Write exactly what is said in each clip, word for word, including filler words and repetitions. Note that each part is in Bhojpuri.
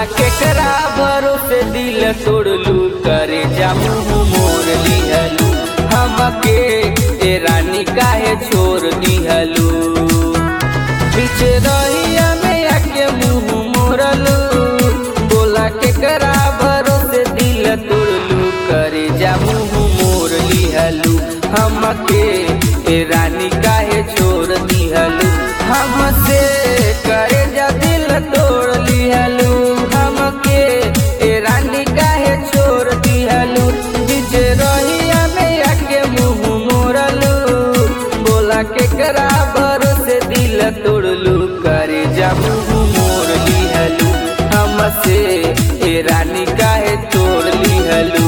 बोला केकरा भरोसे दिल तोड़लू करे जा मुँह मोर लिहलू हमके ए रानी काहे छोड़ दिहलू पीछे रहिया में आके मुँह मोरलू बोला केकरा भरोसे दिल तोड़लू करे जा मुँह मोर लिहलू हमके ए रानी काहे छोड़ दिहलू हमसे करे जा दिल तोड़ लिहलू हमके ए रानी काहे छोड़ दिहलू बीच रहिया में आके मुँह मोरलू बोला केकरा भरोसे दिल तोड़लू करे जा मुँह मोर लिहलू हमसे ए रानी काहे तोड़ लिहलू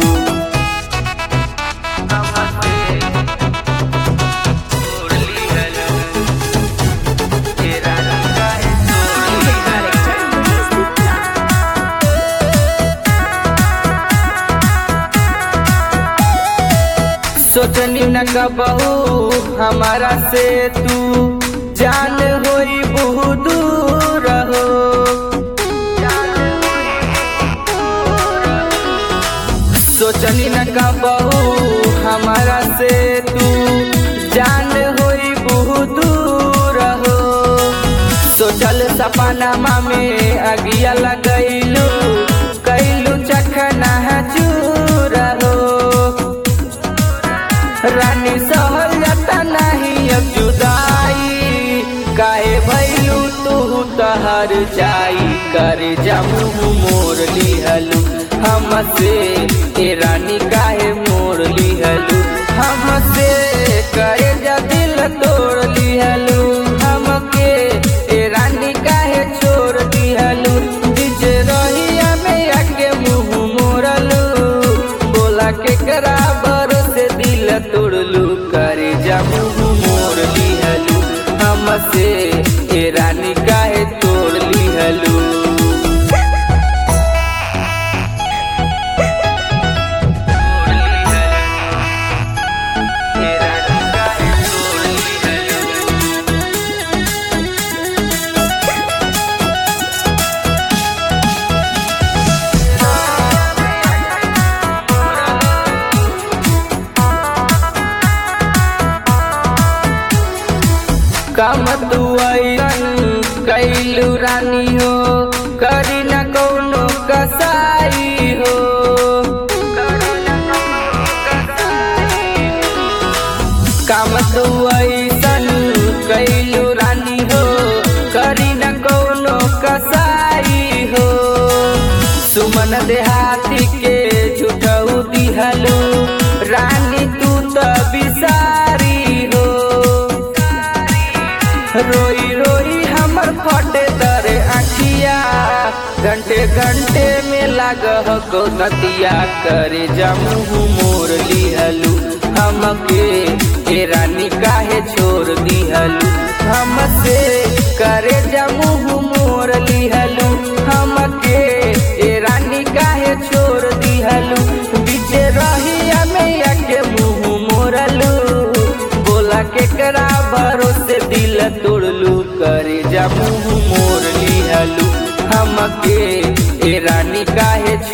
सोचनी न कबहू हमारा से तू जान होई बहुत दूर हो सोचनी न कबहू हमारा से तू जान होई बहुत दूर हो सोचल सपना में अगिया लगैलू कैलू चखना चूर हो रानी सहल जाता नहीं अब जुदाई काहे भैलू तू तहर जाई करे जा मुँह मोर लिहलू हमसे ए रानी काहे मोर लिहलू हमसे करे जा दिल तोड़ लिहलू हमके ए रानी काहे छोड़ दिहलू बीच रहिया में आके मुँह मोरलू बोला केकरा भरोसे दिल तोड़लू करे जा मुँह मोर लिहलू हमसे ए रानी काहे तोड़ लिहलू काम तू अइसन कैलू रानी हो करी न कौनो कसाई हो काम तू अइसन कैलू रानी हो करी न कौनो कसाई हो सुमन देहाती के झूठऊ दिहलू रानी तू तो बिसारी हो रोई रोई हमर फटे दरे आखिया घंटे घंटे में लाग हो नदिया करे जा मुँह मोर लिहलू हमके ए रानी काहे छोड़ दिहलू हमसे करे जा मुँह मोर लिहलू हमके ए रानी काहे छोड़ दिहलू बीच रहिया में आके मुँह मोरलू बोला केकरा भरोसे दिल तोड़लू करे जा मुँह मोर लिहलू हमके ए रानी काहे